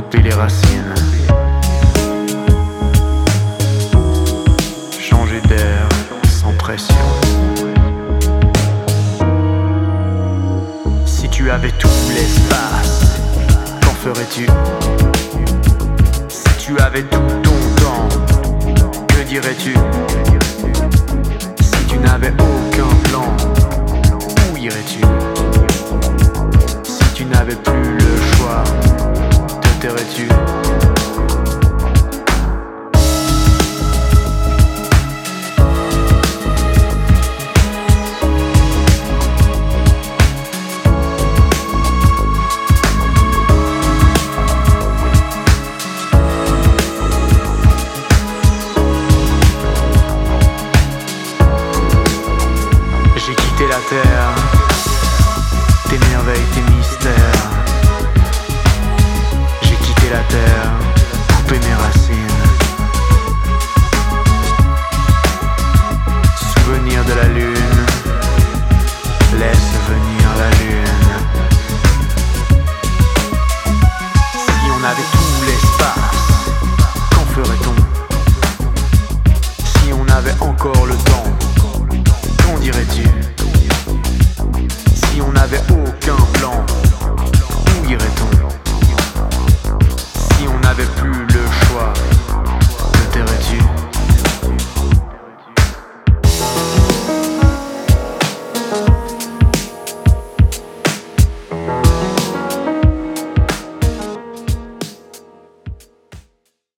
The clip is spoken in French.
couper les racines, changer d'air sans pression. Si tu avais tout l'espace, qu'en ferais-tu? Si tu avais tout ton temps, que dirais-tu? Si tu n'avais aucun plan, où irais-tu? Si tu n'avais plus le choix, te tairais-tu?